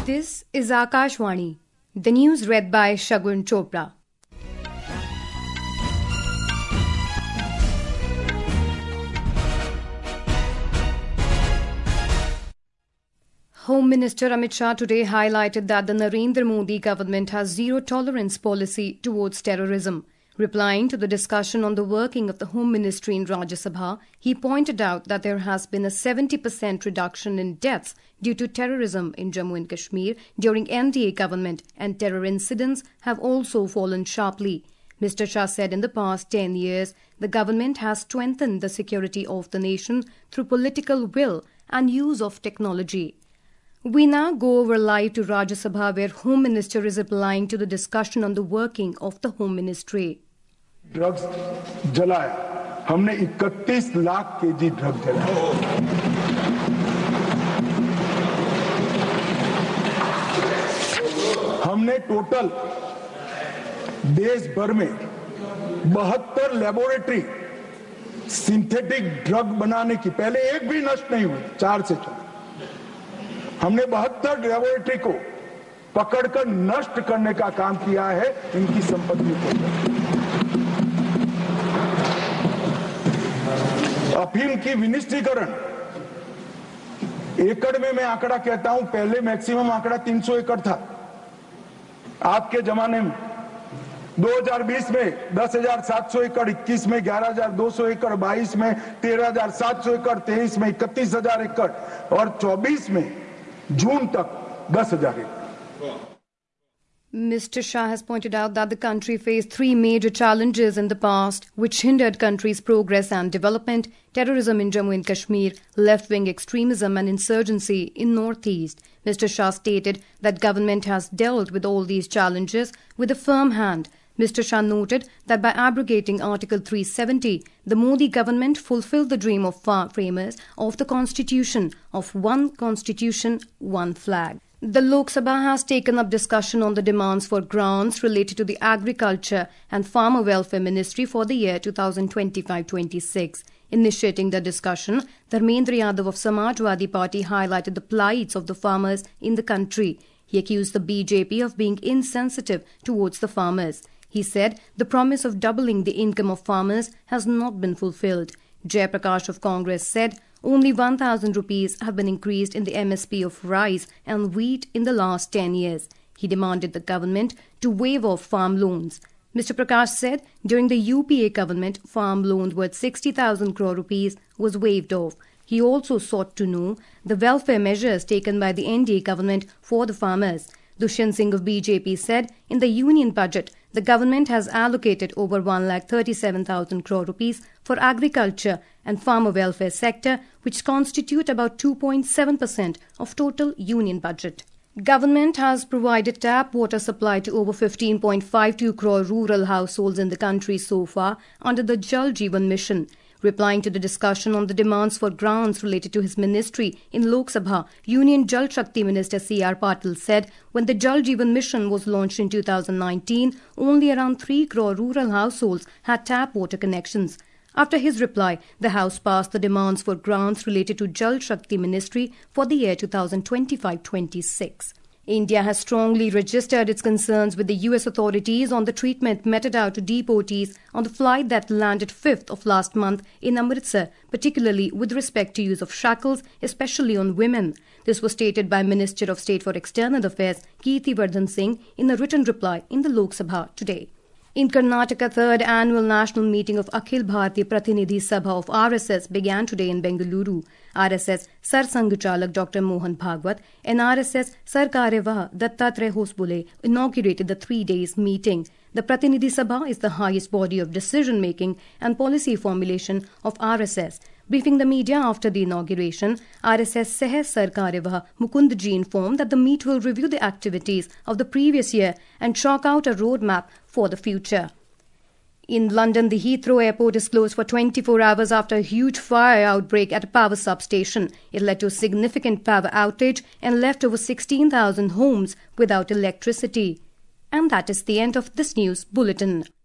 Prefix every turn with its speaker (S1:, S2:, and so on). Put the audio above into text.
S1: This is Akashvani. The news read by Shagun Chopra. Home Minister Amit Shah today highlighted that the Narendra Modi government has zero tolerance policy towards terrorism. Replying to the discussion on the working of the Home Ministry in Rajya Sabha, he pointed out that there has been a 70% reduction in deaths due to terrorism in Jammu and Kashmir during NDA government, and terror incidents have also fallen sharply. Mr. Shah said in the past 10 years, the government has strengthened the security of the nation through political will and use of technology. We now go over live to Rajya Sabha, where Home Minister is replying to the discussion on the working of the Home Ministry.
S2: Drugs जलाया, हमने 31 lakh KG drug जलाया। हमने total देश भर में 72 laboratory synthetic drug बनाने की, पहले एक भी नष्ट नहीं हुई, 4 से 4। हमने 72 लेबोरेटरी को पकड़कर नष्ट करने का काम किया है, इनकी संपत्ति को। अफीम की विनिष्टीकरण एकड़ में मैं आंकड़ा कहता हूं, पहले मैक्सिमम आंकड़ा 300 एकड़ था। आपके जमाने में 2020 में 10,700 एकड़, 21 में 11,200 एकड़, 22 में 13,700 एकड़, 23 में 31,000 एकड़ और 24 में जून तक 10,000 एकड़।
S1: Mr. Shah has pointed out that the country faced 3 major challenges in the past which hindered country's progress and development: terrorism in Jammu and Kashmir, left-wing extremism and insurgency in Northeast. Mr. Shah stated that government has dealt with all these challenges with a firm hand. Mr. Shah noted that by abrogating Article 370, the Modi government fulfilled the dream of framers of the Constitution of one constitution, one flag. The Lok Sabha has taken up discussion on the demands for grants related to the Agriculture and Farmer Welfare Ministry for the year 2025-26. Initiating the discussion, Dharmendra Yadav of Samajwadi Party highlighted the plights of the farmers in the country. He accused the BJP of being insensitive towards the farmers. He said the promise of doubling the income of farmers has not been fulfilled. Jay Prakash of Congress said only 1,000 rupees have been increased in the MSP of rice and wheat in the last 10 years. He demanded the government to waive off farm loans. Mr. Prakash said during the UPA government, farm loans worth 60,000 crore rupees was waived off. He also sought to know the welfare measures taken by the NDA government for the farmers. Dushyant Singh of BJP said in the union budget, the government has allocated over 1,37,000 crore rupees for agriculture and farmer welfare sector, which constitute about 2.7% of total union budget. Government has provided tap water supply to over 15.52 crore rural households in the country so far under the Jal Jeevan Mission. Replying to the discussion on the demands for grants related to his ministry in Lok Sabha, Union Jal Shakti Minister C.R. Patil said when the Jal Jeevan Mission was launched in 2019, only around 3 crore rural households had tap water connections. After his reply, the House passed the demands for grants related to Jal Shakti Ministry for the year 2025-26. India has strongly registered its concerns with the US authorities on the treatment meted out to deportees on the flight that landed 5th of last month in Amritsar, particularly with respect to use of shackles, especially on women. This was stated by Minister of State for External Affairs Kirti Vardhan Singh in a written reply in the Lok Sabha today. In Karnataka, 3rd annual national meeting of Akhil Bharatiya Prathinidhi Sabha of RSS began today in Bengaluru. RSS Sar Sanghchalak Dr. Mohan Bhagwat and RSS Sar Karyawah Dattatreya Hosbole inaugurated the 3 days meeting. The Prathinidhi Sabha is the highest body of decision-making and policy formulation of RSS. Briefing the media after the inauguration, RSS Seh Sar Karyawah Mukundji informed that the meet will review the activities of the previous year and chalk out a roadmap for the future. In London, the Heathrow Airport is closed for 24 hours after a huge fire outbreak at a power substation. It led to a significant power outage and left over 16,000 homes without electricity. And that is the end of this news bulletin.